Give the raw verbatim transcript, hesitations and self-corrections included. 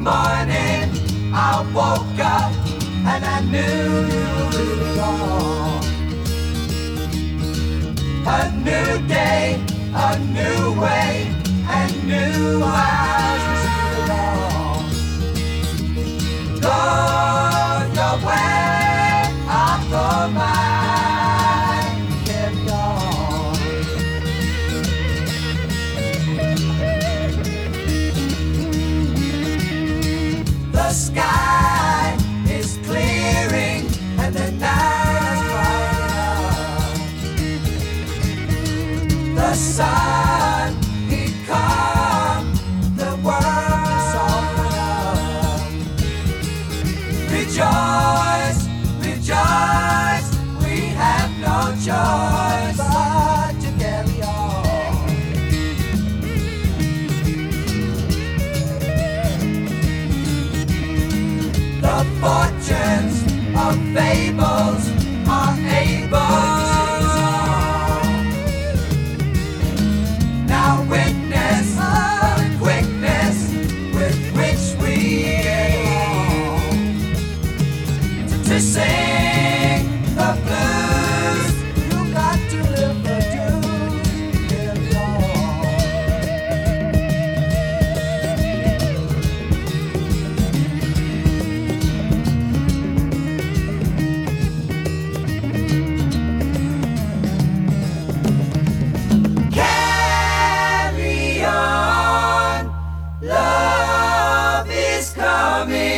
morning I woke up and I knew it was gone. A new day, a new way, and new eyes to see it all. Go your way, I'll go mine. Carry on. The sky is clearing and the night is brightening up. The sun, he come, the world is softening up. Rejoice, rejoice, we have no choice but to carry on. The fortunes of fables are able to solve. Now witness the quickness with which we evolve to sing the blues. You got to live the dues. Carry Carry on, love is coming.